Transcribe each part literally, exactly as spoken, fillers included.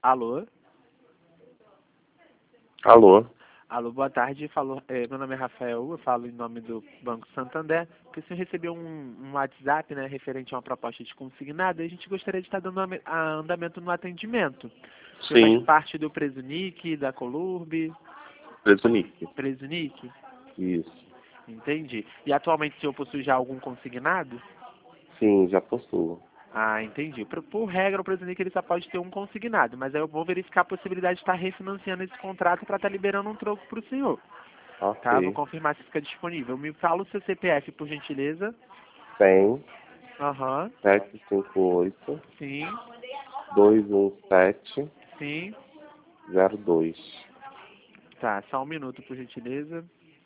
Alô? Alô? Alô, boa tarde. Falou, é, meu nome é Rafael, eu falo em nome do Banco Santander, porque o senhor recebeu um, um WhatsApp, né, referente a uma proposta de consignado, e a gente gostaria de estar dando ame- a- andamento no atendimento. Você faz Sim, parte do Presunic, da Colurb, Presunic. Presunic? Isso. Entendi. E atualmente o senhor possui já algum consignado? Sim, já possuo. Ah, entendi. Por, por regra, o Presunic ele só pode ter um consignado, mas aí eu vou verificar a possibilidade de estar refinanciando esse contrato para estar liberando um troco para o senhor. Tá? Vou Ok. confirmar se fica disponível. Me fala o seu C P F, por gentileza. cem, Aham. sete cinco oito, Sim. dois um sete, Sim. zero dois. Tá, só um minuto, por gentileza.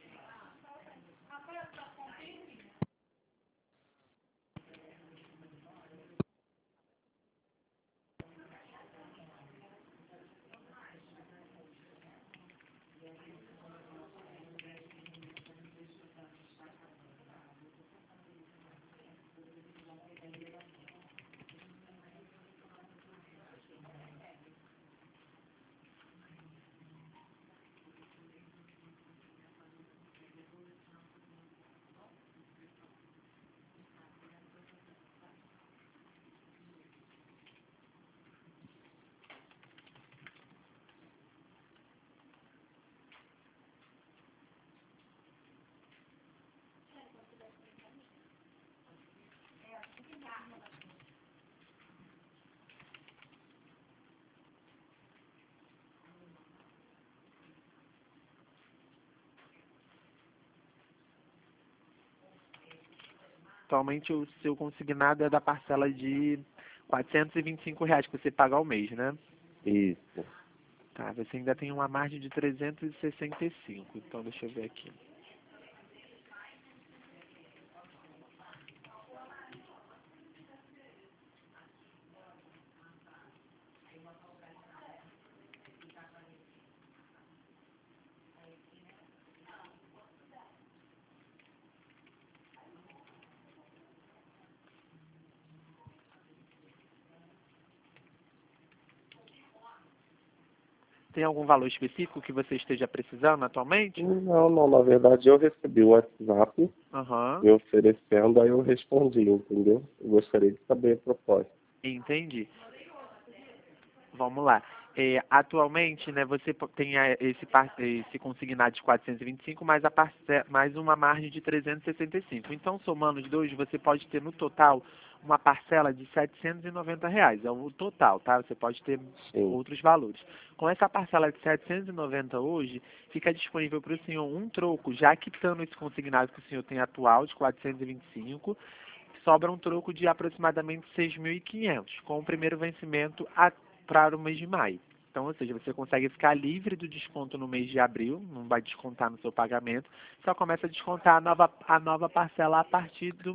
Atualmente o seu consignado é da parcela de quatrocentos e vinte e cinco reais que você paga ao mês, né? Isso. Tá, você ainda tem uma margem de trezentos e sessenta e cinco. Então deixa eu ver aqui. Tem algum valor específico que você esteja precisando atualmente? Não, não, na verdade eu recebi o WhatsApp Aham. me oferecendo, aí eu respondi, entendeu? Eu gostaria de saber a proposta. Entendi. Vamos lá. É, atualmente, né, você po- tem a- esse, par- esse consignado de quatrocentos e vinte e cinco mais, a parce- mais uma margem de trezentos e sessenta e cinco. Então, somando os dois, você pode ter no total uma parcela de setecentos e noventa reais. É o total, tá? Você pode ter Sim. outros valores. Com essa parcela de setecentos e noventa hoje, fica disponível para o senhor um troco, já quitando esse consignado que o senhor tem atual de quatrocentos e vinte e cinco, sobra um troco de aproximadamente seis mil e quinhentos, com o primeiro vencimento a para o mês de maio. Então, ou seja, você consegue ficar livre do desconto no mês de abril, não vai descontar no seu pagamento, só começa a descontar a nova, a nova parcela a partir do